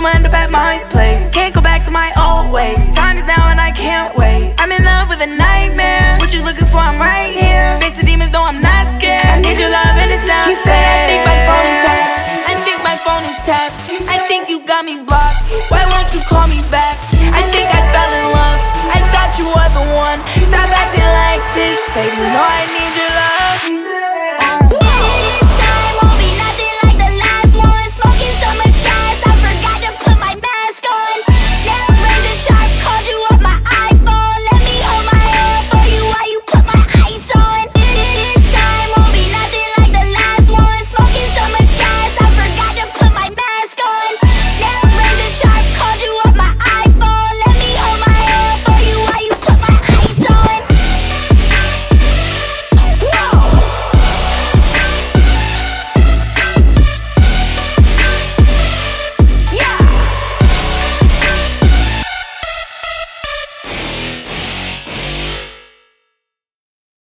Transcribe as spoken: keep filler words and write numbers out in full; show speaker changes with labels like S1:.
S1: I'ma end up at my place. Can't go back to my old ways. Time is now and I can't wait. I'm in love with a nightmare. What you looking for? I'm right here. Face the demons, though I'm not scared. I need your love and it's not fair. I think my phone is tapped. I think my phone is tapped. I think you got me blocked. Why won't you call me back? I think I fell in love. I thought you were the one. Stop acting like this, baby. You know I need your love.